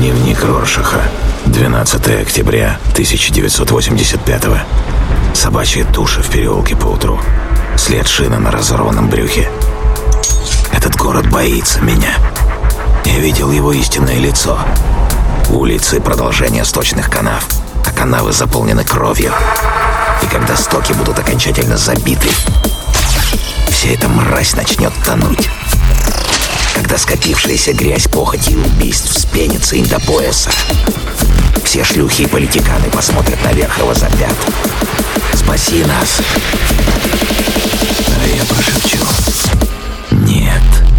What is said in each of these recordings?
Дневник Роршаха. 12 октября 1985-го. Собачья туша в переулке поутру. След шины на разорванном брюхе. Этот город боится меня. Я видел его истинное лицо. Улицы — продолжение сточных канав, а канавы заполнены кровью. И когда стоки будут окончательно забиты, вся эта мразь начнет тонуть. Когда скопившаяся грязь, похоти и убийств вспенится им до пояса, все шлюхи и политиканы посмотрят наверх и возопят: «Спаси нас!» А я прошепчу: «Нет».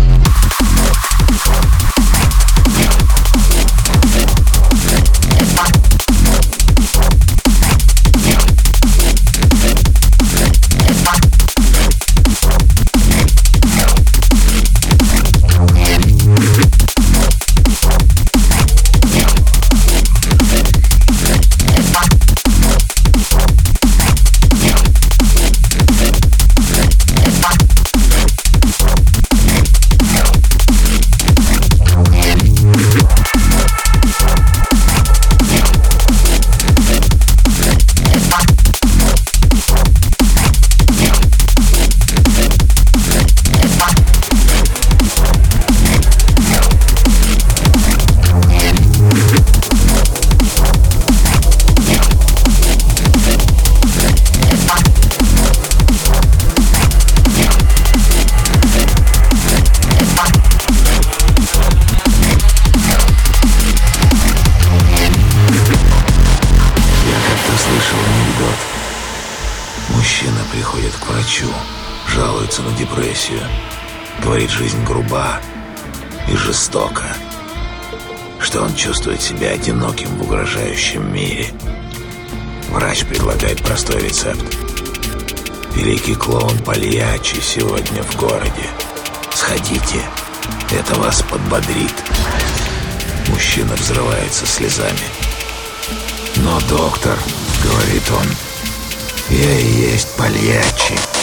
Мужчина приходит к врачу, жалуется на депрессию, говорит, жизнь груба и жестока, что он чувствует себя одиноким в угрожающем мире. Врач предлагает простой рецепт. Великий клоун Пальяччи сегодня в городе. Сходите, это вас подбодрит. Мужчина взрывается слезами. «Но, доктор, — говорит он, — я и есть Пальяччи».